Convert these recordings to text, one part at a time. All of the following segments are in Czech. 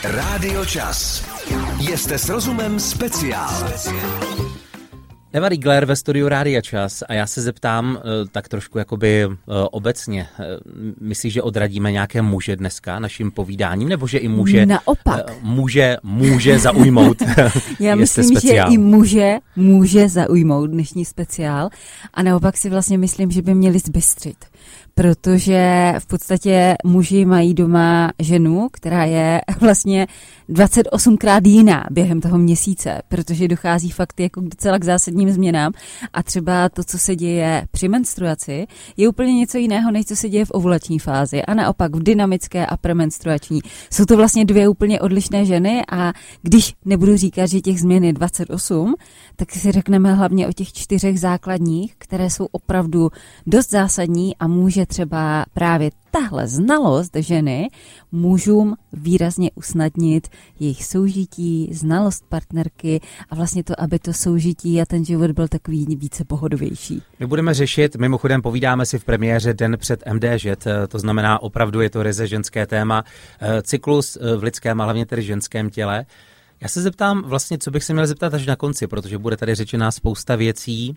Rádio Čas. Jste s rozumem speciál. Eva Riegler ve studiu Rádia Čas a já se zeptám tak trošku jakoby obecně. Myslíš, že odradíme nějaké muže dneska naším povídáním, nebo že i muže naopak může zaujmout? Já myslím, že i může zaujmout dnešní speciál a naopak si vlastně myslím, že by měli zbystřit. Protože v podstatě muži mají doma ženu, která je vlastně 28krát jiná během toho měsíce, protože dochází fakt jako docela k zásadním změnám a třeba to, co se děje při menstruaci, je úplně něco jiného, než co se děje v ovulační fázi a naopak v dynamické a premenstruační. Jsou to vlastně dvě úplně odlišné ženy a když nebudu říkat, že těch změn je 28, tak si řekneme hlavně o těch 4 základních, které jsou opravdu dost zásadní a může třeba právě tahle znalost ženy mužům výrazně usnadnit jejich soužití, znalost partnerky a vlastně to, aby to soužití a ten život byl takový více pohodovější. My budeme řešit, mimochodem povídáme si v premiéře den před MDŽ, to znamená opravdu je to ryze ženské téma, cyklus v lidském a hlavně tedy ženském těle. Já se zeptám vlastně, co bych se měl zeptat až na konci, protože bude tady řečená spousta věcí.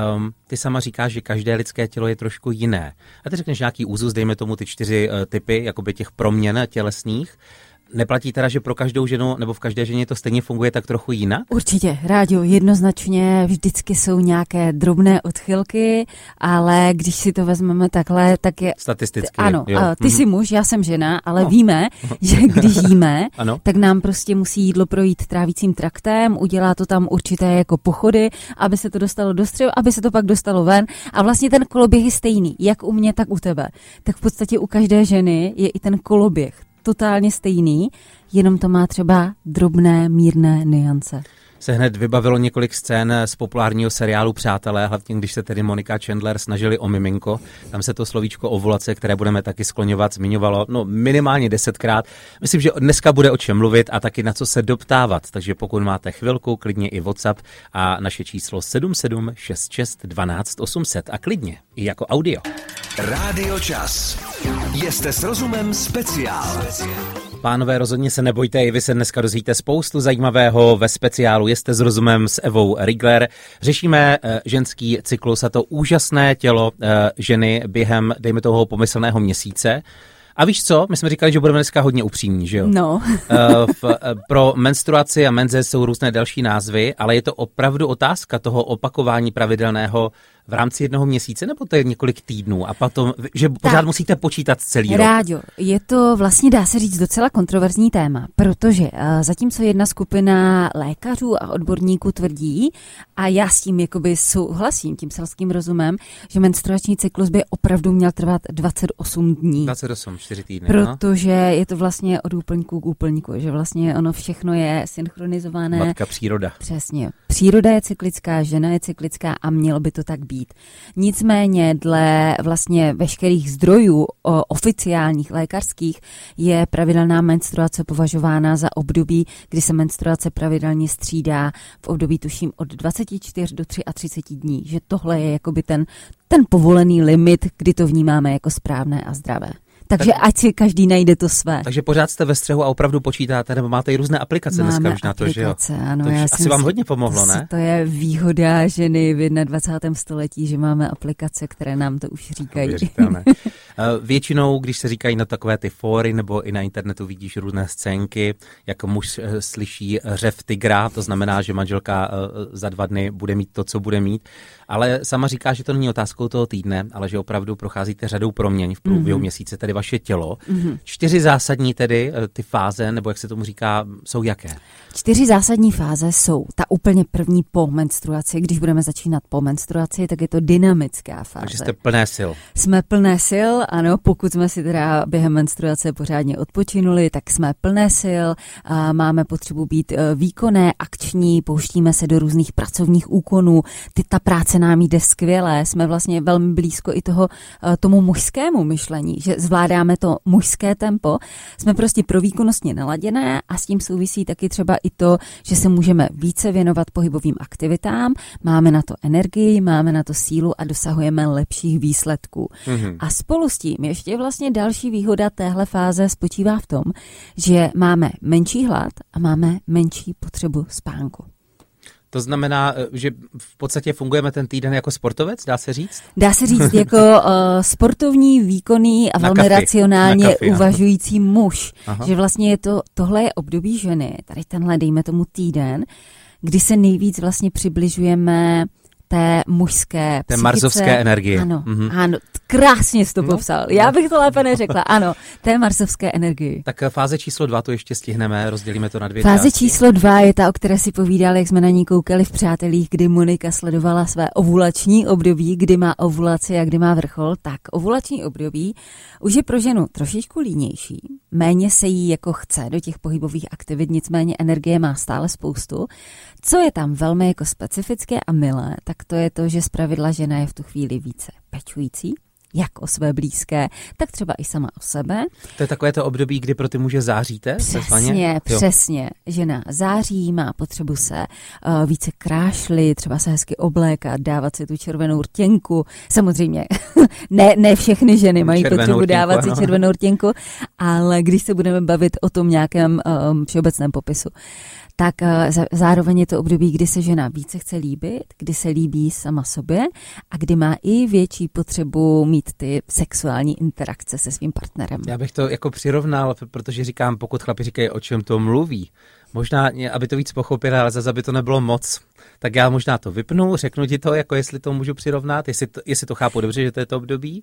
Ty sama říkáš, že každé lidské tělo je trošku jiné. A ty řekneš nějaký úzus, dejme tomu ty 4 typy jakoby těch proměn tělesných. Neplatí teda, že pro každou ženu nebo v každé ženě to stejně funguje tak trochu jinak? Určitě, Ráďo, jednoznačně vždycky jsou nějaké drobné odchylky, ale když si to vezmeme takhle, tak je... Statisticky. Ano, ty jsi muž, já jsem žena, ale víme, že když jíme, tak nám prostě musí jídlo projít trávicím traktem, udělá to tam určité jako pochody, aby se to dostalo do střev, aby se to pak dostalo ven a vlastně ten koloběh je stejný, jak u mě, tak u tebe. Tak v podstatě u každé ženy je i ten koloběh totálně stejný, jenom to má třeba drobné, mírné nuance. Se hned vybavilo několik scén z populárního seriálu Přátelé, hlavně když se tedy Monika Chandler snažili o miminko. Tam se to slovíčko ovulace, které budeme taky skloňovat, zmiňovalo minimálně 10krát. Myslím, že dneska bude o čem mluvit a taky na co se doptávat. Takže pokud máte chvilku, klidně i WhatsApp a naše číslo 7766 12 800 a klidně i jako audio. Rádio Čas. Jste s rozumem speciál. Pánové, rozhodně se nebojte, i vy se dneska dozvíte spoustu zajímavého ve speciálu Jste s rozumem s Evou Riegler. Řešíme ženský cyklus a to úžasné tělo ženy během, dejme toho, pomyslného měsíce. A víš co? My jsme říkali, že budeme dneska hodně upřímní, že jo? No. Pro menstruaci a menze jsou různé další názvy, ale je to opravdu otázka toho opakování pravidelného v rámci jednoho měsíce, nebo to je několik týdnů a potom, že pořád musíte počítat celý rok? Ráďo, je to vlastně, dá se říct, docela kontroverzní téma, protože zatímco jedna skupina lékařů a odborníků tvrdí, a já s tím jakoby souhlasím, tím selským rozumem, že menstruační cyklus by opravdu měl trvat 28 dní. 28, 4 týdny. Protože je to vlastně od úplňku k úplňku, že vlastně ono všechno je synchronizované. Matka příroda. Přesně. Příroda je cyklická, žena je cyklická a mělo by to tak být. Nicméně dle vlastně veškerých zdrojů oficiálních lékařských je pravidelná menstruace považována za období, kdy se menstruace pravidelně střídá v období tuším od 24 do 33 dní, že tohle je jakoby ten povolený limit, kdy to vnímáme jako správné a zdravé. Takže ať si každý najde to své. Takže pořád jste ve střehu a opravdu počítáte, nebo máte i různé aplikace dneska už na to, že jo? Ano, to asi vám hodně pomohlo, ne? To je výhoda ženy v 21. století, že máme aplikace, které nám to už říkají. Většinou, když se říkají na takové ty fóry, nebo i na internetu vidíš různé scénky, jako muž slyší řev tygra, to znamená, že manželka za 2 dny bude mít to, co bude mít. Ale sama říká, že to není otázkou toho týdne, ale že opravdu procházíte řadou proměň v průběhu měsíce, tedy vaše tělo. 4 zásadní tedy ty fáze, nebo jak se tomu říká, jsou jaké? 4 zásadní fáze jsou ta úplně první po menstruaci. Když budeme začínat po menstruaci, tak je to dynamická fáze. Takže jste plné sil. Jsme plné sil, ano, pokud jsme si teda během menstruace pořádně odpočinuli, tak jsme plné sil, máme potřebu být výkonné, akční, pouštíme se do různých pracovních úkonů, ta práce nám jde skvěle, jsme vlastně velmi blízko i tomu mužskému myšlení, že zvládáme ovládáme to mužské tempo, jsme prostě pro výkonnostně naladěné a s tím souvisí taky třeba i to, že se můžeme více věnovat pohybovým aktivitám, máme na to energii, máme na to sílu a dosahujeme lepších výsledků. A spolu s tím ještě vlastně další výhoda téhle fáze spočívá v tom, že máme menší hlad a máme menší potřebu spánku. To znamená, že v podstatě fungujeme ten týden jako sportovec, dá se říct? Dá se říct jako sportovní, výkonný a velmi racionálně uvažující muž. Aha. Že vlastně tohle je období ženy, tady tenhle, dejme tomu týden, kdy se nejvíc vlastně přibližujeme té mužské té marsovské energie. Ano, ano, krásně jsi to popsal. Já bych to lépe neřekla. Ano, té marsovské energii. Tak fáze číslo 2 to ještě stihneme, rozdělíme to na 2 Fáze části. číslo 2 je ta, o které si povídali, jak jsme na ní koukali v Přátelích, kdy Monika sledovala své ovulační období, kdy má ovulaci a kdy má vrchol. Tak ovulační období už je pro ženu trošičku línější. Méně se jí jako chce do těch pohybových aktivit, nicméně energie má stále spoustu. Co je tam velmi jako specifické a milé, tak to je to, že zpravidla žena je v tu chvíli více pečující, jak o své blízké, tak třeba i sama o sebe. To je takové to období, kdy pro ty muže záříte? Přesně. Žena září, má potřebu se více krášlit, třeba se hezky oblékat, dávat si tu červenou rtěnku. Samozřejmě ne všechny ženy mají potřebu dávat si červenou rtěnku, ale když se budeme bavit o tom nějakém všeobecném popisu, tak zároveň je to období, kdy se žena více chce líbit, kdy se líbí sama sobě a kdy má i větší potřebu mít ty sexuální interakce se svým partnerem. Já bych to jako přirovnal, protože říkám, pokud chlapi říkají, o čem to mluví, možná, aby to víc pochopili, ale zase, aby to nebylo moc, tak já možná to vypnu, řeknu ti to, jako jestli to můžu přirovnat, jestli to chápu dobře, že to je to období.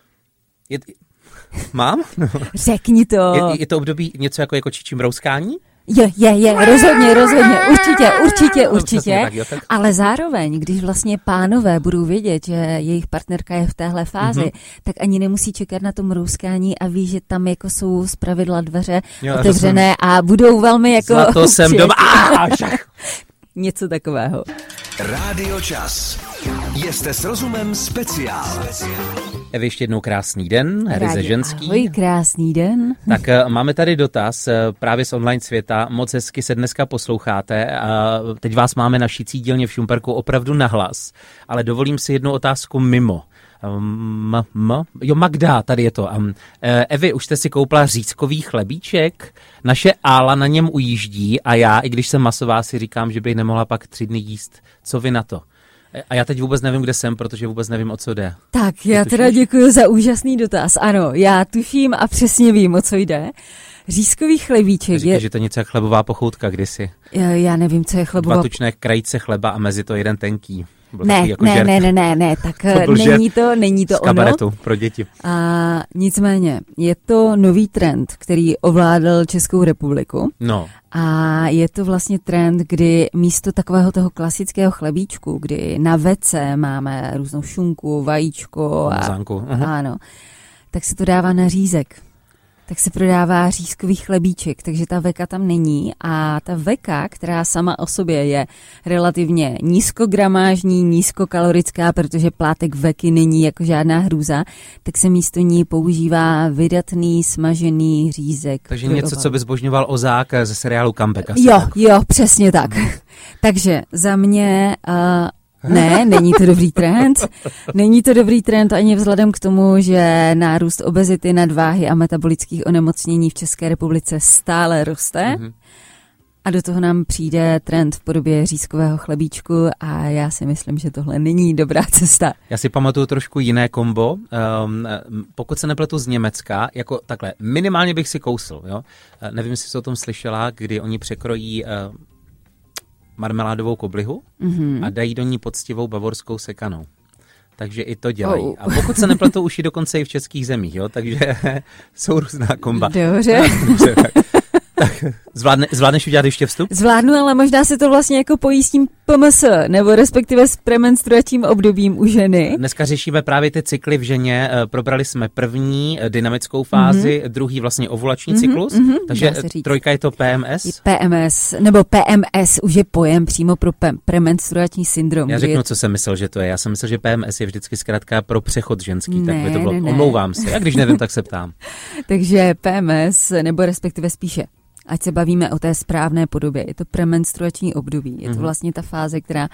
Mám? Řekni to. Je to období něco jako čičím brouskání? Je, rozhodně, určitě. Tak. Ale zároveň, když vlastně pánové budou vědět, že jejich partnerka je v téhle fázi, tak ani nemusí čekat na to mrouskání a ví, že tam jako jsou zpravidla dveře otevřené a budou velmi jako... Za to jsem doma. Něco takového. Rádio Čas. Jste s rozumem speciál. Evi, ještě jednou krásný den, ryze ženský. Ahoj, krásný den. Tak máme tady dotaz právě z online světa, moc hezky se dneska posloucháte a teď vás máme na šicí dílně v Šumperku opravdu nahlas, ale dovolím si jednu otázku mimo. Magda, tady je to. Evi, už jste si koupila řízkový chlebíček? Naše Ála na něm ujíždí a já, i když jsem masová, si říkám, že bych nemohla pak 3 dny jíst. Co vy na to? A já teď vůbec nevím, kde jsem, protože vůbec nevím, o co jde. Tak, já teda děkuji za úžasný dotaz. Ano, já tuším a přesně vím, o co jde. Řízkový chlebíček Říkáš, že to je něco jak chlebová pochoutka kdysi. Já nevím, co je chlebová... 2 tučné krajíce chleba a mezi to jeden tenký. Ne, tak není to z kabaretu pro děti. A nicméně, je to nový trend, který ovládl Českou republiku. No. A je to vlastně trend, kdy místo takového toho klasického chlebíčku, kdy na vece máme různou šunku, vajíčko ano, tak se to dává na řízek. Tak se prodává řízkový chlebíček, takže ta veka tam není a ta veka, která sama o sobě je relativně nízkogramážní, nízkokalorická, protože plátek veky není jako žádná hrůza, tak se místo ní používá vydatný smažený řízek. Takže něco, co by zbožňoval Ozák ze seriálu Comeback. Jo, přesně tak. Takže za mě... Ne, není to dobrý trend. Není to dobrý trend ani vzhledem k tomu, že nárůst obezity, nadváhy a metabolických onemocnění v České republice stále roste. A do toho nám přijde trend v podobě řízkového chlebíčku a já si myslím, že tohle není dobrá cesta. Já si pamatuju trošku jiné kombo. Pokud se nepletu z Německa, jako takhle, minimálně bych si kousl. Jo? Nevím, jestli jsi o tom slyšela, kdy oni překrojí... marmeládovou koblihu a dají do ní poctivou bavorskou sekanou. Takže i to dělají. A pokud se nepletou, už i dokonce i v českých zemích, jo? Takže jsou různá komba. Dobře. Zvládneš udělat ještě vstup? Zvládnu, ale možná se to vlastně jako pojí s tím PMS, nebo respektive s premenstruačním obdobím u ženy. Dneska řešíme právě ty cykly v ženě. Probrali jsme první dynamickou fázi, druhý vlastně ovulační cyklus, takže trojka je to PMS? PMS, nebo PMS už je pojem přímo pro premenstruační syndrom. Já řeknu, co jsem myslel, že to je. Já jsem myslel, že PMS je vždycky zkrátka pro přechod ženský, tak by to bylo. Omlouvám se, já když nevím, tak se ptám. Takže PMS, nebo respektive spíše, ať se bavíme o té správné podobě, je to premenstruační období. Je to vlastně ta fáze, která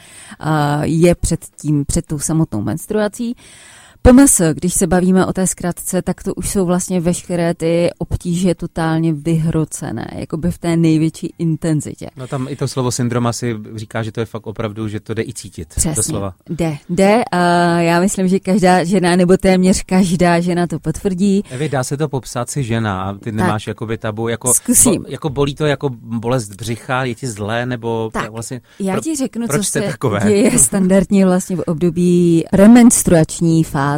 je před tou samotnou menstruací. PMS, když se bavíme o té zkratce, tak to už jsou vlastně veškeré ty obtíže totálně vyhrocené, jakoby v té největší intenzitě. No tam i to slovo syndrom asi říká, že to je fakt opravdu, že to jde i cítit. Přesně, doslova. Jde a já myslím, že každá žena, nebo téměř každá žena to potvrdí. Evi, dá se to popsat si žena a ty nemáš jakoby tabu, jako bolí to jako bolest břicha, je ti zlé, nebo tak, vlastně... Já ti řeknu, co se takové? děje standardně vlastně v období premenstruační fáze.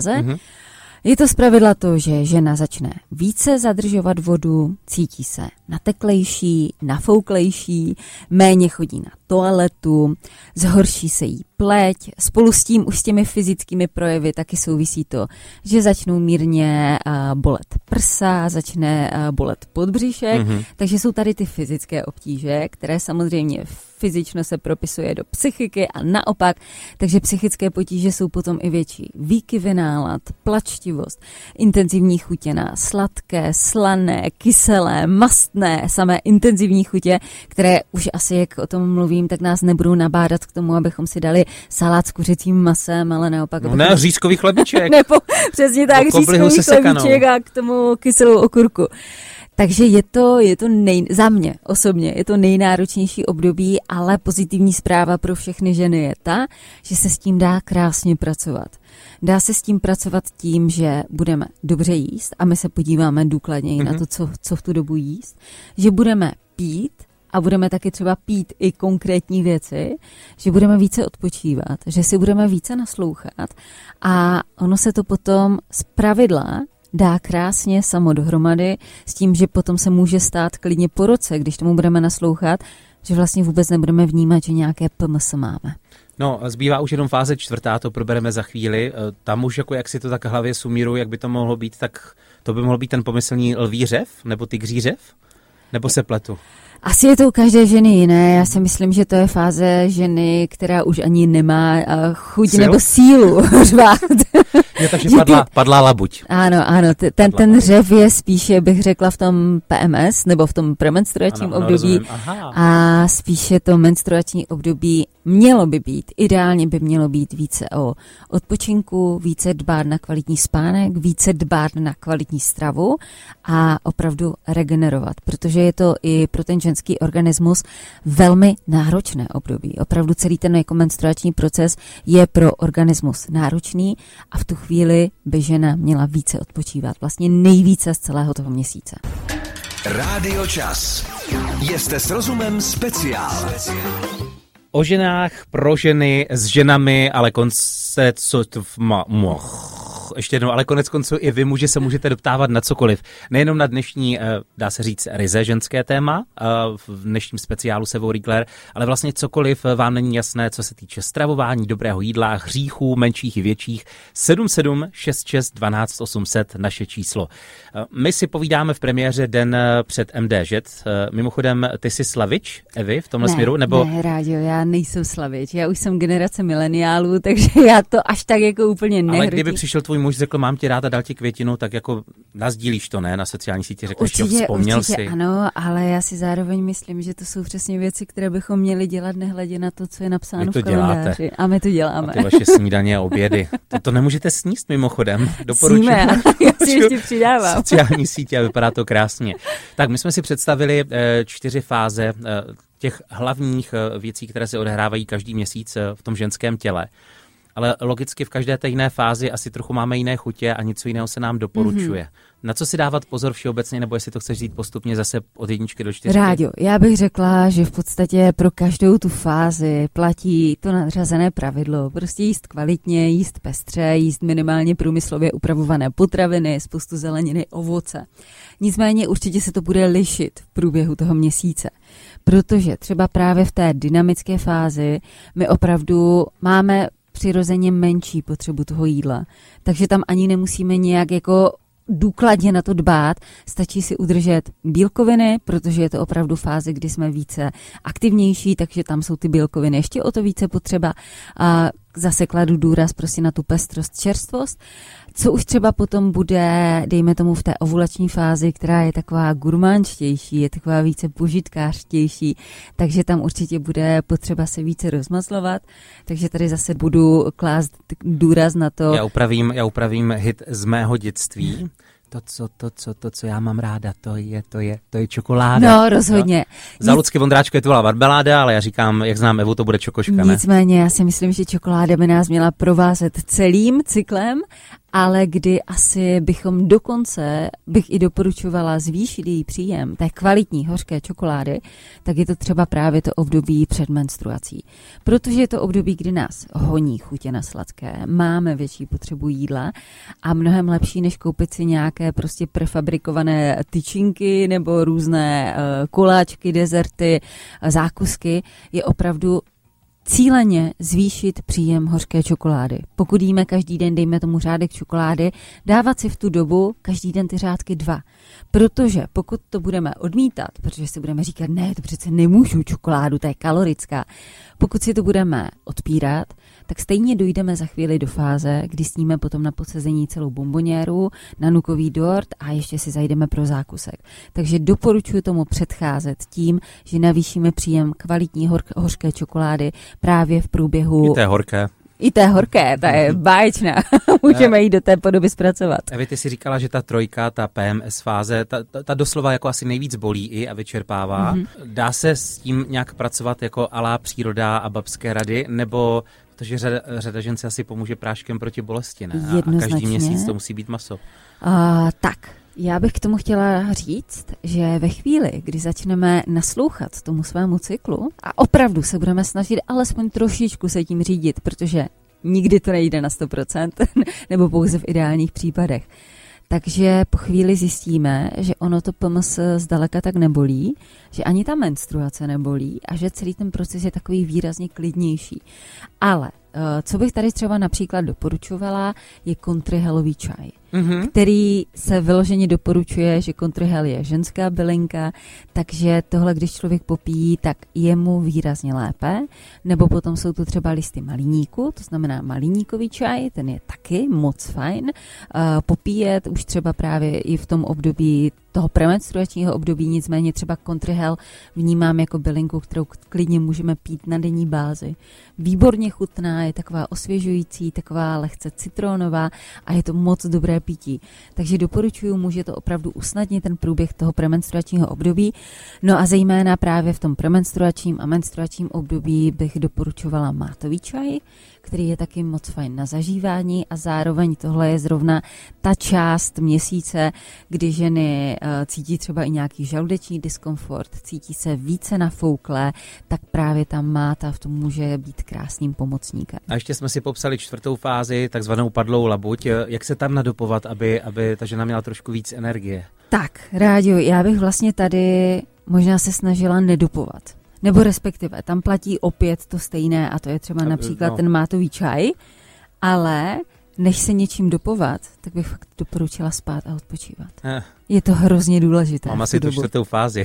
Je to zpravidla to, že žena začne více zadržovat vodu, cítí se nateklejší, nafouklejší, méně chodí na toaletu, zhorší se jí pleť. Spolu s tím už s těmi fyzickými projevy taky souvisí to, že začnou mírně bolet prsa, začne bolet podbřišek, takže jsou tady ty fyzické obtíže, které samozřejmě fyzično se propisuje do psychiky a naopak, takže psychické potíže jsou potom i větší. Výkyvy nálad, plačtivost, intenzivní chutě na sladké, slané, kyselé, mastné, samé intenzivní chutě, které už asi, jak o tom mluvím, tak nás nebudou nabádat k tomu, abychom si dali salát s kuřecím masem, ale naopak... No ne, řízkový chlebiček. Nebo přesně tak, řízkový chlebiček a k tomu kyselou okurku. Takže je to za mě osobně, je to nejnáročnější období, ale pozitivní zpráva pro všechny ženy je ta, že se s tím dá krásně pracovat. Dá se s tím pracovat tím, že budeme dobře jíst a my se podíváme důkladněji na to, co v tu dobu jíst, že budeme pít a budeme taky třeba pít i konkrétní věci, že budeme více odpočívat, že si budeme více naslouchat a ono se to potom zpravidla dá krásně samo dohromady s tím, že potom se může stát klidně po roce, když tomu budeme naslouchat, že vlastně vůbec nebudeme vnímat, že nějaké PMS máme. No, zbývá už jenom fáze 4, to probereme za chvíli. Tam už jako jak si to tak hlavě sumíruji, jak by to mohlo být, tak to by mohl být ten pomyslný lví řev, nebo tygří řev, nebo se pletu? Asi je to u každé ženy jiné. Já si myslím, že to je fáze ženy, která už ani nemá chuť nebo sílu řvát. Takže padla labuť. Ano, ten řev je spíše, bych řekla, v tom PMS, nebo v tom premenstruačním období. A spíše to menstruační období ideálně by mělo být více o odpočinku, více dbát na kvalitní spánek, více dbát na kvalitní stravu a opravdu regenerovat, protože je to i pro ten ženský organismus velmi náročné období. Opravdu celý ten menstruační proces je pro organismus náročný a v tu chvíli by žena měla více odpočívat. Vlastně nejvíce z celého toho měsíce. Rádio Čas. Jste s rozumem speciál. O ženách, pro ženy, s ženami, ale ještě jednou, ale konec konců i vy muži se můžete doptávat na cokoliv. Nejenom na dnešní, dá se říct, ryze ženské téma, v dnešním speciálu Sevou Riegler, ale vlastně cokoliv vám není jasné, co se týče stravování, dobrého jídla, hříchů, menších i větších. 7766 12 800 naše číslo. My si povídáme v premiéře den před MDŽ. Mimochodem, ty jsi slavič, Evi, v tomhle směru? Nebo... Ne, Rádio, já nejsem slavič. Já už jsem generace mileniálů, takže já to až tak jako úplně nehrotím. Ale kdyby přišel tvůj muž, řekl, mám tě rád a dal ti květinu, tak jako nazdílíš to, ne? Na sociální síti řekneš, že vzpomněl si. Ano, ale já si zároveň myslím, že to jsou přesně věci, které bychom měli dělat nehledě na to, co je napsáno v kalendáři. A my to děláme. A ty vaše snídaně a obědy. To nemůžete sníst mimochodem. Doporučuji. Já si ještě přidávám. Sociální sítě a vypadá to krásně. Tak my jsme si představili 4 fáze těch hlavních věcí, které se odehrávají každý měsíc v tom ženském těle. ale logicky v každé té jiné fázi asi trochu máme jiné chutě a něco jiného se nám doporučuje. Na co si dávat pozor všeobecně, nebo jestli to chceš říct postupně zase od 1 do 4? Rádio, já bych řekla, že v podstatě pro každou tu fázi platí to nadřazené pravidlo. Prostě jíst kvalitně, jíst pestře, jíst minimálně průmyslově upravované potraviny, spoustu zeleniny, ovoce. Nicméně určitě se to bude lišit v průběhu toho měsíce, protože třeba právě v té dynamické fázi my opravdu máme přirozeně menší potřebu toho jídla, takže tam ani nemusíme nějak jako důkladně na to dbát, stačí si udržet bílkoviny, protože je to opravdu fáze, kdy jsme více aktivnější, takže tam jsou ty bílkoviny ještě o to více potřeba a zase kladu důraz prostě na tu pestrost, čerstvost. Co už třeba potom bude, dejme tomu v té ovulační fázi, která je taková gurmánštější, je taková více požitkářtější, takže tam určitě bude potřeba se více rozmazlovat, takže tady zase budu klást důraz na to. Já upravím hit z mého dětství. To, co já mám ráda, to je čokoláda. No, rozhodně. Jo? Za Lucky Vondráčka je to byla marmeláda, ale já říkám, jak znám Evu, to bude čokoška, ne? Nicméně, já si myslím, že čokoláda by nás měla provázet celým cyklem, ale kdy asi bychom dokonce, bych i doporučovala zvýšit její příjem té kvalitní hořké čokolády, tak je to třeba právě to období před menstruací. Protože je to období, kdy nás honí chutě na sladké, máme větší potřebu jídla a mnohem lepší, než koupit si nějaké prostě prefabrikované tyčinky nebo různé koláčky, dezerty, zákusky, je opravdu cíleně zvýšit příjem hořké čokolády. Pokud jíme každý den, dejme tomu řádek čokolády, dávat si v tu dobu každý den ty řádky 2. Protože pokud to budeme odmítat, protože si budeme říkat, ne, to přece nemůžu čokoládu, to je kalorická. Pokud si to budeme odpírat, tak stejně dojdeme za chvíli do fáze, kdy sníme potom na podsezení celou bomboněru, nanukový dort a ještě si zajdeme pro zákusek. Takže doporučuji tomu předcházet tím, že navýšíme příjem kvalitní hořké čokolády právě v průběhu... I té horké, ta je báječná. Můžeme ji do té podoby zpracovat. Evi, ty si říkala, že ta trojka, ta PMS fáze, ta doslova jako asi nejvíc bolí i a vyčerpává. Dá se s tím nějak pracovat jako alá příroda a babské rady, nebo protože řada žen se asi pomůže práškem proti bolesti, ne? A každý měsíc to musí být maso. Tak. Já bych k tomu chtěla říct, že ve chvíli, kdy začneme naslouchat tomu svému cyklu a opravdu se budeme snažit alespoň trošičku se tím řídit, protože nikdy to nejde na 100%, nebo pouze v ideálních případech. Takže po chvíli zjistíme, že ono to PMS zdaleka tak nebolí, že ani ta menstruace nebolí a že celý ten proces je takový výrazně klidnější. Ale co bych tady třeba například doporučovala, je kontrihelový čaj, který se vyloženě doporučuje, že kontrihel je ženská bylinka, takže tohle, když člověk popíjí, tak je mu výrazně lépe. Nebo potom jsou to třeba listy malíníku, to znamená malíníkový čaj, ten je taky moc fajn. Popíjet už třeba právě i v tom období toho premenstruačního období, nicméně třeba kontrihel vnímám jako bylinku, kterou klidně můžeme pít na denní bázi. Výborně chutná, je taková osvěžující, taková lehce citronová a je to moc dobré pití. Takže doporučuji, může to opravdu usnadnit ten průběh toho premenstruačního období. No a zejména právě v tom premenstruačním a menstruačním období bych doporučovala mátový čaj, který je taky moc fajn na zažívání a zároveň tohle je zrovna ta část měsíce, kdy ženy cítí třeba i nějaký žaludeční diskomfort, cítí se více nafouklé, tak právě ta máta v tom může být krásným pomocníkem. A ještě jsme si popsali 4. fázi, takzvanou padlou labuť. Jak se tam nadopovat, aby ta žena měla trošku víc energie? Tak, Ráďo, já bych vlastně tady možná se snažila nedopovat. Nebo respektive, tam platí opět to stejné a to je třeba například ten mátový čaj, ale než se něčím dopovat, tak bych fakt doporučila spát a odpočívat. Je to hrozně důležité. Mám asi tu 4. fázi.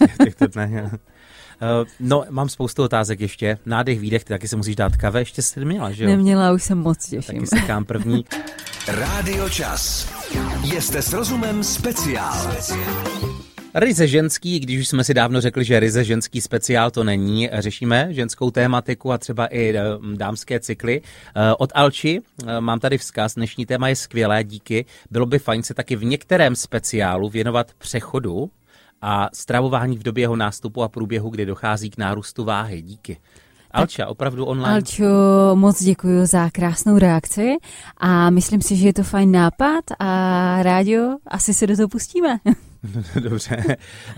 No, mám spoustu otázek ještě. Nádech, výdech, ty taky se musíš dát kave, ještě jsi neměla, že jo? Neměla, už jsem moc těším. Taky si kám první. Rádio Čas. Jste s rozumem speciál. Ryze ženský, když už jsme si dávno řekli, že ryze ženský speciál to není, řešíme ženskou tématiku a třeba i dámské cykly. Od Alči mám tady vzkaz, dnešní téma je skvělé, díky. Bylo by fajn se taky v některém speciálu věnovat přechodu a stravování v době jeho nástupu a průběhu, kdy dochází k nárůstu váhy. Díky. Alča, opravdu online. Alčo, moc děkuji za krásnou reakci a myslím si, že je to fajn nápad a Ráďo, asi se do toho pustíme. Dobře.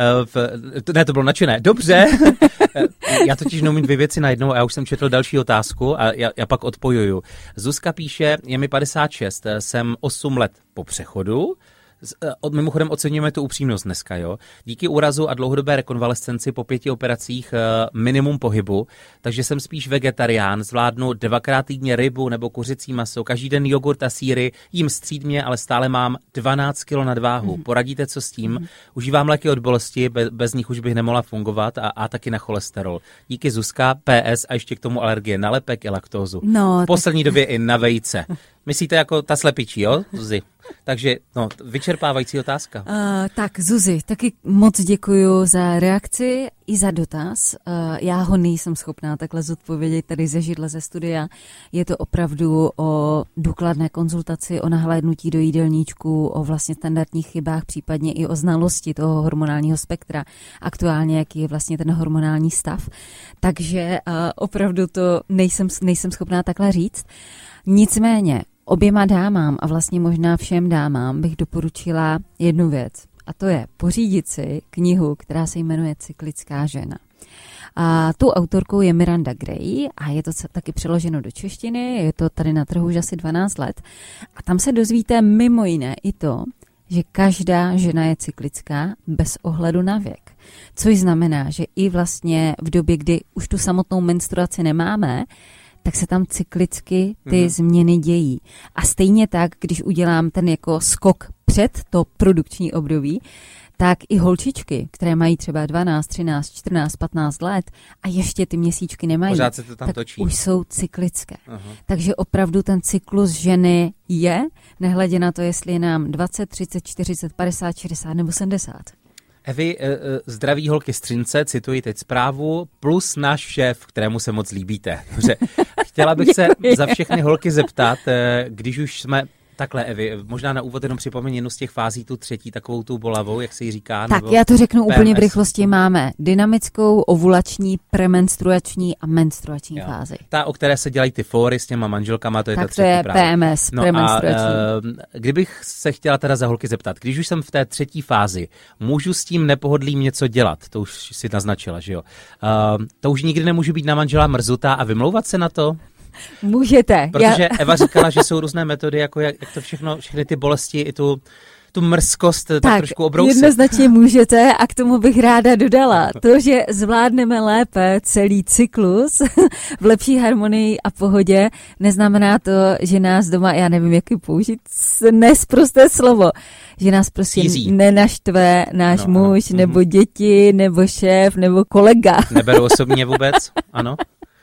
Ne, to bylo nadšené. Dobře. Já totiž neumím 2 věci najednou a já už jsem četl další otázku a já pak odpojuju. Zuzka píše, je mi 56, jsem 8 let po přechodu. Mimochodem oceňujeme tu upřímnost dneska, jo. Díky úrazu a dlouhodobé rekonvalescenci po 5 operacích minimum pohybu, takže jsem spíš vegetarián, zvládnu 2krát týdně rybu nebo kuřecí maso, každý den jogurt a sýry, jím střídmě, ale stále mám 12 kg nadváhu. Poradíte, co s tím? Užívám léky od bolesti, bez nich už bych nemohla fungovat a taky na cholesterol. Díky Zuzka, PS a ještě k tomu alergie na lepek i laktózu. No, v poslední době i na vejce. Myslíte jako ta slepičí, jo, Zuzi? Takže vyčerpávající otázka. Tak Zuzi, taky moc děkuju za reakci i za dotaz. Já ho nejsem schopná takhle zodpovědět tady ze židle ze studia. Je to opravdu o důkladné konzultaci, o nahlédnutí do jídelníčku, o vlastně standardních chybách, případně i o znalosti toho hormonálního spektra. Aktuálně, jaký je vlastně ten hormonální stav. Takže opravdu to nejsem schopná takhle říct. Nicméně, oběma dámám a vlastně možná všem dámám bych doporučila jednu věc. A to je pořídit si knihu, která se jmenuje Cyklická žena. A tou autorkou je Miranda Gray a je to taky přeloženo do češtiny, je to tady na trhu už asi 12 let. A tam se dozvíte mimo jiné i to, že každá žena je cyklická bez ohledu na věk. Což znamená, že i vlastně v době, kdy už tu samotnou menstruaci nemáme, tak se tam cyklicky ty změny dějí. A stejně tak, když udělám ten jako skok před to produkční období, tak i holčičky, které mají třeba 12, 13, 14, 15 let a ještě ty měsíčky nemají, pořád se to tam tak točí. Už jsou cyklické. Aha. Takže opravdu ten cyklus ženy je, nehledě na to, jestli je nám 20, 30, 40, 50, 60 nebo 70. Evi, zdraví holky z Třince, cituji teď zprávu, plus náš šéf, kterému se moc líbíte. Dobře. Chtěla bych se za všechny holky zeptat, když už jsme takhle, Evi, možná na úvod jenom připomeň jednu z těch fází, tu třetí, takovou tu bolavou, jak se jí říká. Tak nebo já to řeknu PMS. úplně v rychlosti. Máme dynamickou, ovulační, premenstruační a menstruační fázi. Ta, o které se dělají ty fóry s těma manželkama, to je ta Tak to třetí je právě. PMS, premenstruační. Kdybych se chtěla teda za holky zeptat, když už jsem v té třetí fázi, můžu s tím nepohodlím něco dělat? To už si naznačila, že jo? To už nikdy nemůžu být na manžela mrzutá a vymlouvat se na to? Můžete. Protože Eva říkala, že jsou různé metody, jako jak to všechny ty bolesti i tu mrzkost tak trošku obrousit. Jednoznačně můžete a k tomu bych ráda dodala. To, že zvládneme lépe celý cyklus v lepší harmonii a pohodě, neznamená to, že nás doma, já nevím, jaký použít nesprosté slovo, že nás prostě nenaštve náš muž, nebo děti, nebo šéf, nebo kolega. Neberu osobně vůbec, ano.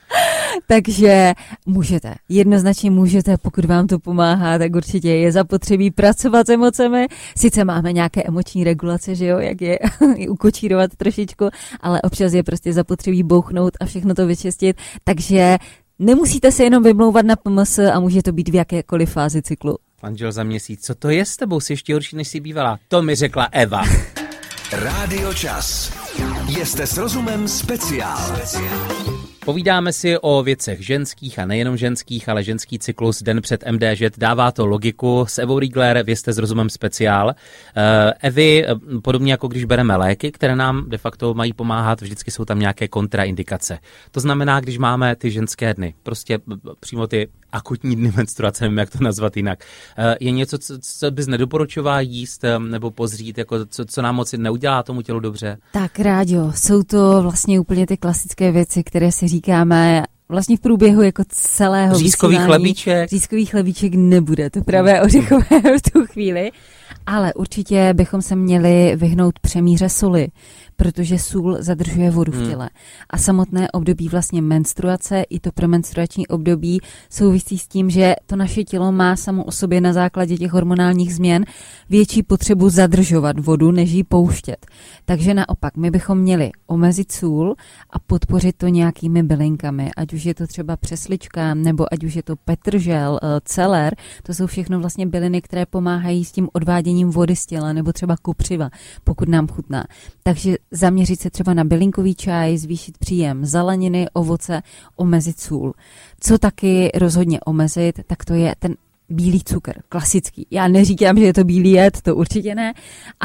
Takže můžete, jednoznačně můžete, pokud vám to pomáhá, tak určitě je zapotřebí pracovat s emocemi. Sice máme nějaké emoční regulace, že jo, jak je ukočírovat trošičku, ale občas je prostě zapotřebí bouchnout a všechno to vyčistit, takže nemusíte se jenom vymlouvat na PMS a může to být v jakékoliv fázi cyklu. Manžel za měsíc, co to je s tebou, jsi ještě horší, než jsi bývala? To mi řekla Eva. Rádio Čas. Jste s rozumem speciál. Povídáme si o věcech ženských a nejenom ženských, ale ženský cyklus den před MDŽ dává to logiku. S Evou Riegler, Jste s rozumem speciál. Evi, podobně jako když bereme léky, které nám de facto mají pomáhat, vždycky jsou tam nějaké kontraindikace. To znamená, když máme ty ženské dny, prostě přímo ty akutní dny menstruace, nevím, jak to nazvat jinak. Je něco, co bys nedoporučovala jíst nebo pozřít, jako co nám moc neudělá tomu tělu dobře? Tak Ráďo, jsou to vlastně úplně ty klasické věci, které si říkáme vlastně v průběhu jako celého Řízkový chlebíček. Řízkový chlebíček nebude, to pravé ořechové v tu chvíli, ale určitě bychom se měli vyhnout přemíře soli, protože sůl zadržuje vodu v těle. A samotné období vlastně menstruace, i to premenstruační období souvisí s tím, že to naše tělo má samo o sobě na základě těch hormonálních změn větší potřebu zadržovat vodu, než ji pouštět. Takže naopak, my bychom měli omezit sůl a podpořit to nějakými bylinkami, ať už je to třeba přeslička, nebo ať už je to petržel, celer, to jsou všechno vlastně byliny, které pomáhají s tím odváděním vody z těla, nebo třeba kopřiva, pokud nám chutná. Takže zaměřit se třeba na bylinkový čaj, zvýšit příjem zeleniny, ovoce, omezit sůl. Co taky rozhodně omezit, tak to je ten bílý cukr, klasický. Já neříkám, že je to bílý jed, to určitě ne,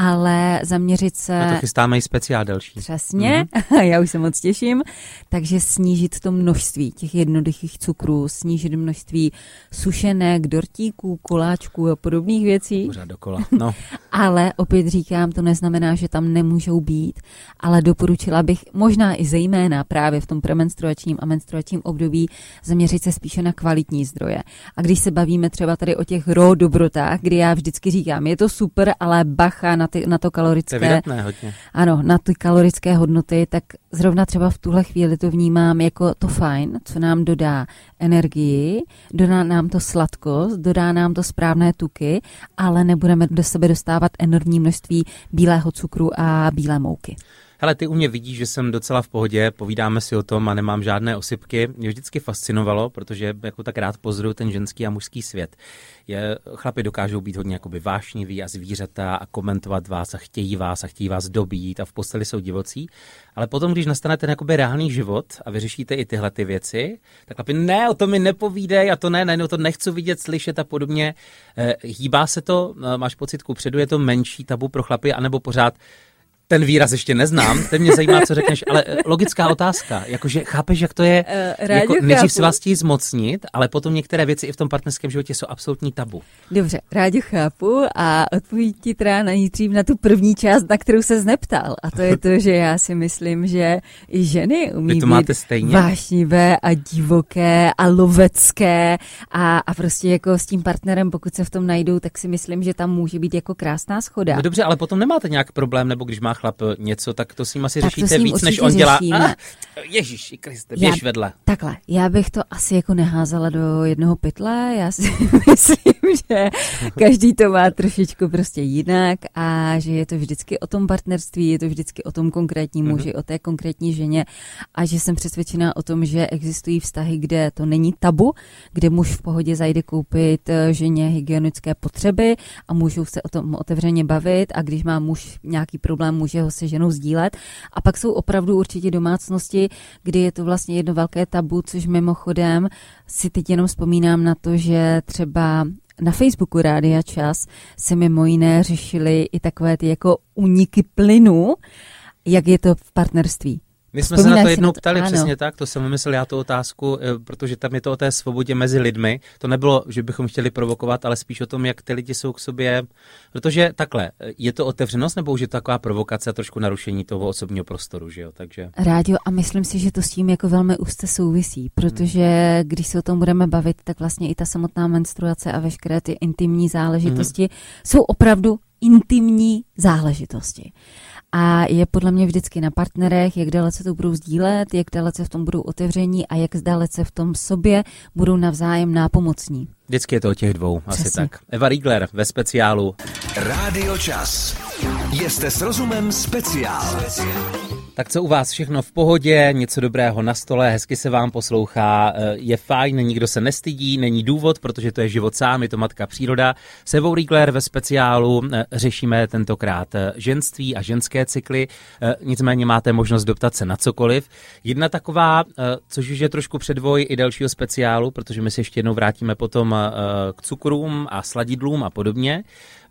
ale zaměřit se... No to chystáme i speciál další. Přesně, já už se moc těším. Takže snížit to množství těch jednoduchých cukrů, snížit množství sušenek, dortíků, koláčků a podobných věcí. Pořád dokola, no. Ale opět říkám, to neznamená, že tam nemůžou být, ale doporučila bych možná i zejména právě v tom premenstruačním a menstruačním období zaměřit se spíše na kvalitní zdroje. A když se bavíme třeba tady o těch raw dobrotách, kdy já vždycky říkám, je to super, ale bacha na to kalorické. To je vydatné hodně. Ano, na ty kalorické hodnoty, tak zrovna třeba v tuhle chvíli to vnímám jako to fajn, co nám dodá energii, dodá nám to sladkost, dodá nám to správné tuky, ale nebudeme do sebe dostávat enormní množství bílého cukru a bílé mouky. Hele, ty u mě vidíš, že jsem docela v pohodě, povídáme si o tom a nemám žádné osypky. Mě vždycky fascinovalo, protože jako tak rád pozoruju ten ženský a mužský svět. Chlapi dokážou být hodně jakoby vášniví a zvířata a komentovat vás a chtějí vás dobít a v posteli jsou divocí. Ale potom, když nastane ten jakoby reálný život a vyřešíte i tyhle ty věci, tak chlapi, ne, o to mi nepovídej a to ne, to nechci vidět, slyšet a podobně. Hýbá se to, máš pocit kupředu, je to menší tabu pro chlapy, anebo pořád ten výraz ještě neznám, teď mě zajímá, co řekneš, ale logická otázka, jakože chápeš, jak to je, jako nejdřív si vás chtějí zmocnit, ale potom některé věci i v tom partnerském životě jsou absolutní tabu. Dobře, rádi chápu a odpovím ti teda nejdřív na tu první část, na kterou se neptal, a to je to, že já si myslím, že i ženy umí být vášnivé a divoké a lovecké a prostě jako s tím partnerem, pokud se v tom najdou, tak si myslím, že tam může být jako krásná shoda. No dobře, ale potom nemáte nějak problém, nebo když má chlap něco, tak to s ním asi řešíte víc, než on dělá. Ježíši Kriste, běž vedle. Takhle, já bych to asi jako neházela do jednoho pytle, já si myslím, že každý to má trošičku prostě jinak a že je to vždycky o tom partnerství, je to vždycky o tom konkrétním muži, o té konkrétní ženě a že jsem přesvědčená o tom, že existují vztahy, kde to není tabu, kde muž v pohodě zajde koupit ženě hygienické potřeby a můžou se o tom otevřeně bavit a když má muž nějaký problém, může ho se ženou sdílet. A pak jsou opravdu určitě domácnosti, kdy je to vlastně jedno velké tabu, což mimochodem si teď jenom vzpomínám na to, že třeba na Facebooku Rádia Čas se mimo jiné řešily i takové ty jako úniky plynu, jak je to v partnerství. My jsme se na to jednou ptali, přesně tak, to jsem vymyslel já tu otázku, protože tam je to o té svobodě mezi lidmi. To nebylo, že bychom chtěli provokovat, ale spíš o tom, jak ty lidi jsou k sobě, protože takhle, je to otevřenost nebo už je to taková provokace a trošku narušení toho osobního prostoru, že jo, takže. Rádio, a myslím si, že to s tím jako velmi úzce souvisí, protože když se o tom budeme bavit, tak vlastně i ta samotná menstruace a veškeré ty intimní záležitosti jsou opravdu intimní záležitosti. A je podle mě vždycky na partnerech, jak dalece to budou sdílet, jak dalece v tom budou otevření a jak dalece v tom sobě budou navzájem nápomocní. Vždycky je to o těch dvou, přesně. Asi tak. Eva Riegler ve speciálu. Rádio Čas. Jste s rozumem speciál. Tak co u vás, všechno v pohodě, něco dobrého na stole, hezky se vám poslouchá, je fajn, nikdo se nestydí, není důvod, protože to je život sám, je to matka příroda. S Evou Riegler ve speciálu řešíme tentokrát ženství a ženské cykly, nicméně máte možnost doptat se na cokoliv. Jedna taková, což už je trošku předvoj i dalšího speciálu, protože my se ještě jednou vrátíme potom k cukrům a sladidlům a podobně.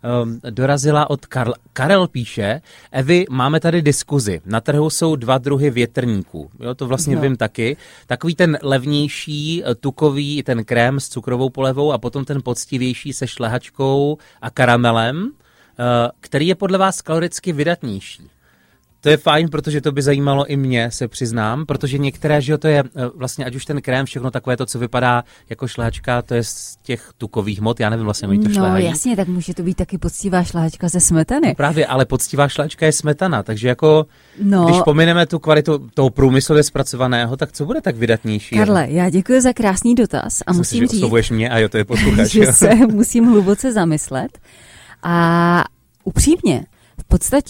Dorazila od Karel píše, Evi, máme tady diskuzi. Na trhu jsou 2 druhy větrníků. Jo, to vlastně vím taky. Takový ten levnější, tukový, ten krém s cukrovou polevou a potom ten poctivější se šlehačkou a karamelem, který je podle vás kaloricky vydatnější. To je fajn, protože to by zajímalo i mě, se přiznám, protože některé, že jo, to je vlastně, ať už ten krém, všechno takové to, co vypadá jako šlehačka, to je z těch tukových hmot, já nevím vlastně, oni to šlehají. No jasně, tak může to být taky poctivá šlehačka ze smetany. No, právě, ale poctivá šlehačka je smetana, takže jako, když pomineme tu kvalitu toho průmyslově zpracovaného, tak co bude tak vydatnější? Karle, já děkuji za krásný dotaz a musím říct, oslovuješ mě a jo, to je posluchač. Že se musím hluboce zamyslet a upřímně, v podstatě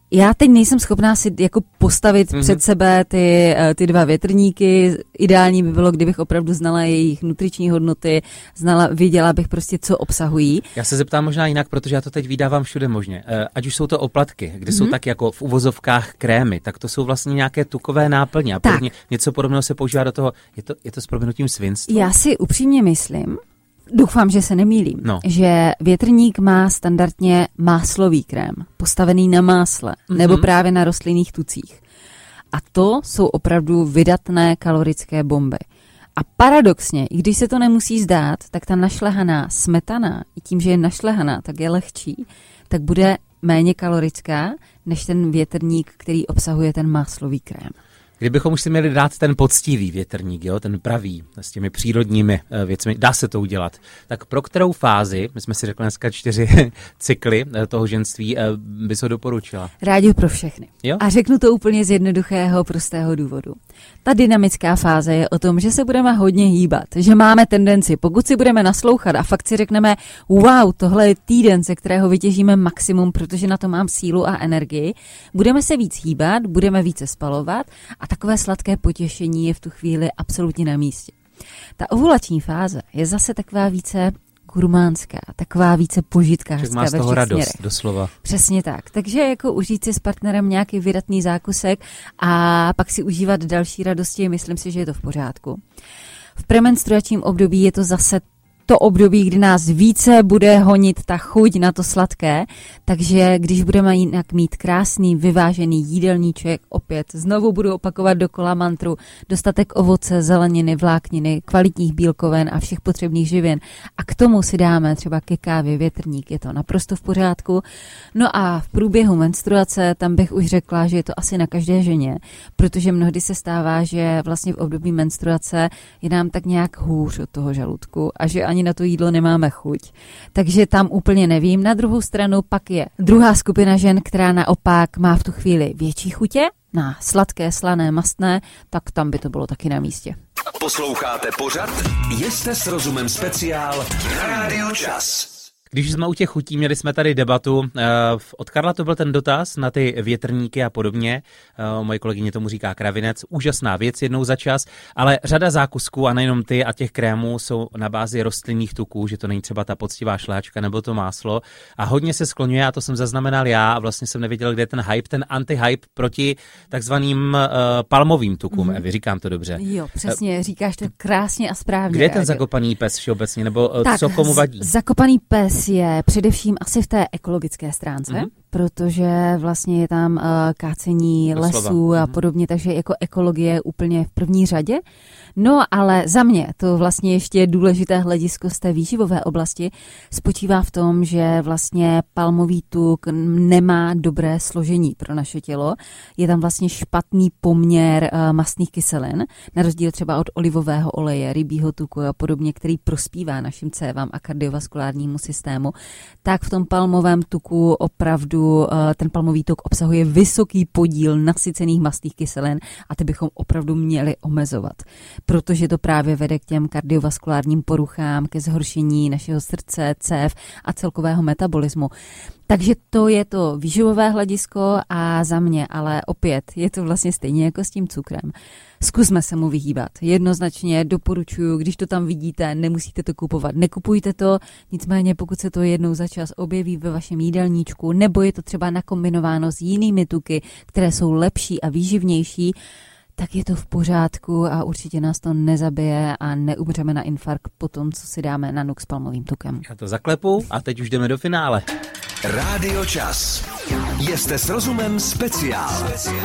Já teď nejsem schopná si jako postavit před sebe ty dva větrníky. Ideální by bylo, kdybych opravdu znala jejich nutriční hodnoty, věděla bych prostě, co obsahují. Já se zeptám možná jinak, protože já to teď vydávám všude možně. Ať už jsou to oplatky, kde jsou tak jako v uvozovkách krémy, tak to jsou vlastně nějaké tukové náplně a podobně. Něco podobného se používá do toho, je to s prominutím svinstvo? Já si upřímně myslím, doufám, že se nemýlím, že větrník má standardně máslový krém, postavený na másle, nebo právě na rostlinných tucích. A to jsou opravdu vydatné kalorické bomby. A paradoxně, i když se to nemusí zdát, tak ta našlehaná smetana, i tím, že je našlehaná, tak je lehčí, tak bude méně kalorická, než ten větrník, který obsahuje ten máslový krém. Kdybychom už si měli dát ten poctivý větrník, jo, ten pravý, s těmi přírodními věcmi, dá se to udělat. Tak pro kterou fázi, my jsme si řekli dneska 4 cykly toho ženství, bys ho doporučila? Rádi pro všechny. Jo? A řeknu to úplně z jednoduchého, prostého důvodu. Ta dynamická fáze je o tom, že se budeme hodně hýbat, že máme tendenci, pokud si budeme naslouchat a fakt si řekneme, wow, tohle je týden, ze kterého vytěžíme maximum, protože na to mám sílu a energii, budeme se víc hýbat, budeme více spalovat a takové sladké potěšení je v tu chvíli absolutně na místě. Ta ovulační fáze je zase taková více gurmánská, taková více požitkářská ve všech směrech. Radost, doslova. Přesně tak. Takže jako užít si s partnerem nějaký vydatný zákusek a pak si užívat další radosti, myslím si, že je to v pořádku. V premenstruačním období je to zase to období, kdy nás více bude honit ta chuť na to sladké, takže když budeme jinak mít krásný, vyvážený jídelníček, opět znovu budu opakovat dokola mantru, dostatek ovoce, zeleniny, vlákniny, kvalitních bílkovin a všech potřebných živin a k tomu si dáme třeba ke kávě větrník, je to naprosto v pořádku. No a v průběhu menstruace, tam bych už řekla, že je to asi na každé ženě, protože mnohdy se stává, že vlastně v období menstruace je nám tak nějak hůř od toho žaludku a že ani na to jídlo nemáme chuť. Takže tam úplně nevím. Na druhou stranu pak je druhá skupina žen, která naopak má v tu chvíli větší chutě na sladké, slané, mastné, tak tam by to bylo taky na místě. Posloucháte pořad Jste s rozumem speciál na Rádiu Čas. Když jsme u těch chutí, měli jsme tady debatu. Od Karla to byl ten dotaz na ty větrníky a podobně. Moje kolegyně tomu říká kravinec. Úžasná věc jednou za čas, ale řada zákusků a nejenom ty a těch krémů jsou na bázi rostlinných tuků, že to není třeba ta poctivá šláčka nebo to máslo. A hodně se skloňuje, a to jsem zaznamenal já a vlastně jsem nevěděl, kde je ten hype, ten anti-hype proti takzvaným palmovým tukům. Evi, říkám to dobře. Jo, přesně, říkáš to krásně a správně. Kde je ten zakopaný pes všeobecně, nebo tak, co komu vadí? Zakopaný pes je především asi v té ekologické stránce, protože vlastně je tam kácení lesů a podobně, takže jako ekologie je úplně v první řadě. No ale za mě to vlastně ještě důležité hledisko z té výživové oblasti spočívá v tom, že vlastně palmový tuk nemá dobré složení pro naše tělo. Je tam vlastně špatný poměr mastných kyselin, na rozdíl třeba od olivového oleje, rybího tuku a podobně, který prospívá našim cévám a kardiovaskulárnímu systému. Tak v tom palmovém tuku opravdu ten palmový tuk obsahuje vysoký podíl nasycených mastných kyselin a ty bychom opravdu měli omezovat, protože to právě vede k těm kardiovaskulárním poruchám, ke zhoršení našeho srdce, cév a celkového metabolismu. Takže to je to výživové hledisko a za mě, ale opět je to vlastně stejně jako s tím cukrem. Zkusme se mu vyhýbat. Jednoznačně doporučuji, když to tam vidíte, nemusíte to kupovat. Nekupujte to, nicméně pokud se to jednou za čas objeví ve vašem jídelníčku, nebo je to třeba nakombinováno s jinými tuky, které jsou lepší a výživnější, tak je to v pořádku a určitě nás to nezabije a neumřeme na infarkt po tom, co si dáme na nuk s palmovým tukem. Já to zaklepu a teď už jdeme do finále. Rádio Čas. Jste s rozumem speciál.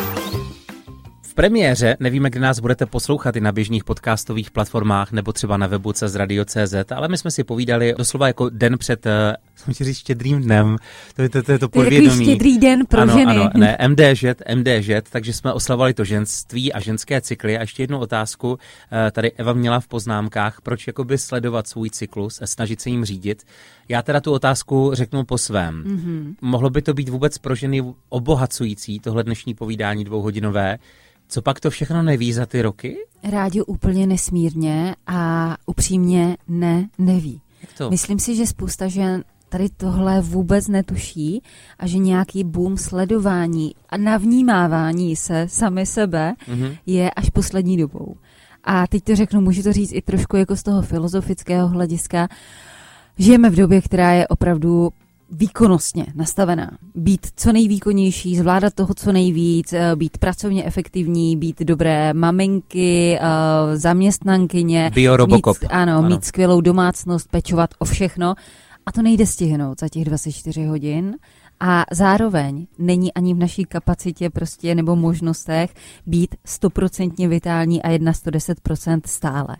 V premiéře, nevíme, kdy nás budete poslouchat i na běžných podcastových platformách nebo třeba na webu CZradio.cz, ale my jsme si povídali doslova jako den před, jsem chtěl říct štědrým dnem, to je to podvědomí. Štědrý den pro ženy. Ano, ne, MDŽ, takže jsme oslavovali to ženství a ženské cykly. A ještě jednu otázku, tady Eva měla v poznámkách, proč jakoby sledovat svůj cyklus a snažit se jim řídit. Já teda tu otázku řeknu po svém. Mohlo by to být vůbec pro ženy obohacující, tohle dnešní povídání 2hodinové? Co pak to všechno neví za ty roky? Rádio úplně nesmírně a upřímně neví. Jak to? Myslím si, že spousta žen tady tohle vůbec netuší a že nějaký boom sledování a navnímávání se sami sebe je až poslední dobou. A teď to řeknu, můžu to říct i trošku jako z toho filozofického hlediska. Žijeme v době, která je opravdu výkonnostně nastavená. Být co nejvýkonnější, zvládat toho co nejvíc, být pracovně efektivní, být dobré maminky, zaměstnankyně, mít skvělou domácnost, pečovat o všechno. A to nejde stihnout za těch 24 hodin. A zároveň není ani v naší kapacitě prostě nebo možnostech být 100% vitální a 110% stále.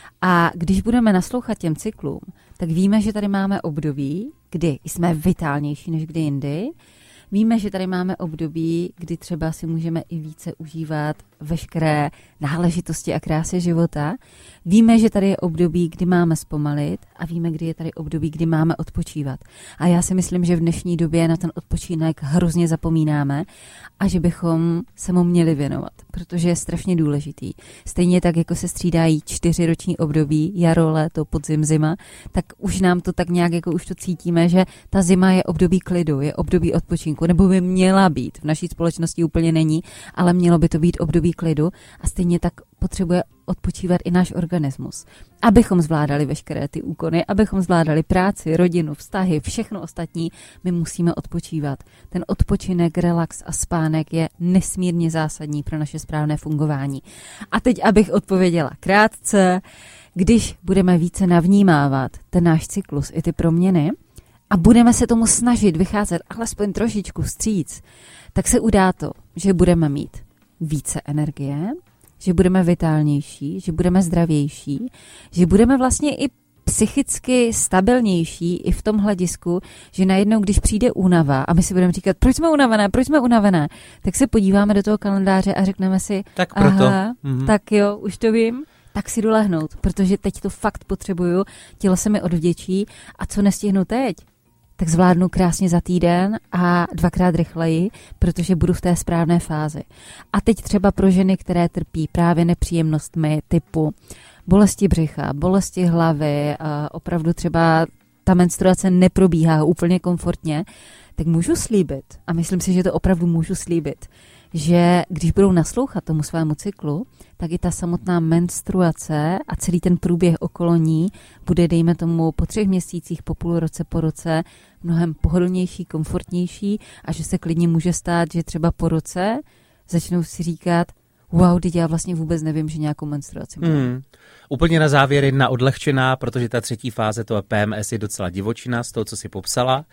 A když budeme naslouchat těm cyklům, tak víme, že tady máme období, kdy jsme vitálnější než kdy jindy. Víme, že tady máme období, kdy třeba si můžeme i více užívat veškeré náležitosti a krásy života. Víme, že tady je období, kdy máme zpomalit a víme, kdy je tady období, kdy máme odpočívat. A já si myslím, že v dnešní době na ten odpočinek hrozně zapomínáme a že bychom se mu měli věnovat, protože je strašně důležitý. Stejně tak, jako se střídají 4 roční období, jaro, léto, podzim, zima, tak už nám to tak nějak, jako už to cítíme, že ta zima je období klidu, je období odpočinku, nebo by měla být. V naší společnosti úplně není, ale mělo by to být období klidu a stejně tak potřebuje odpočívat i náš organismus. Abychom zvládali veškeré ty úkony, abychom zvládali práci, rodinu, vztahy, všechno ostatní, my musíme odpočívat. Ten odpočinek, relax a spánek je nesmírně zásadní pro naše správné fungování. A teď, abych odpověděla krátce, když budeme více navnímávat ten náš cyklus i ty proměny a budeme se tomu snažit vycházet alespoň trošičku vstříc, tak se udá to, že budeme mít více energie, že budeme vitálnější, že budeme zdravější, že budeme vlastně i psychicky stabilnější i v tom hledisku, že najednou, když přijde únava a my si budeme říkat, proč jsme unavené, tak se podíváme do toho kalendáře a řekneme si, tak proto. Tak jo, už to vím, tak si jdu lehnout, protože teď to fakt potřebuju, tělo se mi odvděčí a co nestihnu teď, tak zvládnu krásně za týden a 2krát rychleji, protože budu v té správné fázi. A teď třeba pro ženy, které trpí právě nepříjemnostmi typu bolesti břicha, bolesti hlavy, opravdu třeba ta menstruace neprobíhá úplně komfortně, tak můžu slíbit, a myslím si, že to opravdu můžu slíbit, že když budou naslouchat tomu svému cyklu, tak i ta samotná menstruace a celý ten průběh okolo ní bude, dejme tomu, po 3 měsících, po půl roce, po roce mnohem pohodlnější, komfortnější a že se klidně může stát, že třeba po roce začnou si říkat, wow, teď já vlastně vůbec nevím, že nějakou menstruaci mám. Úplně na závěr jedna odlehčená, protože ta 3. fáze, to PMS, je docela divočina z toho, co si popsala.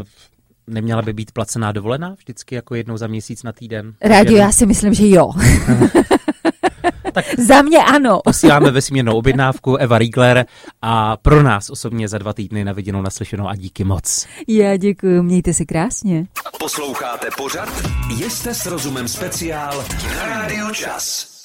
Neměla by být placená dovolená vždycky jako jednou za měsíc na týden? Rádio, já si myslím, že jo. Tak za mě ano. Posíláme vesmírnou objednávku Eva Riegler a pro nás osobně za 2 týdny na viděnou, naslyšenou a díky moc. Já děkuji, mějte si krásně. Posloucháte pořad Jste s rozumem speciál na Rádiu Čas.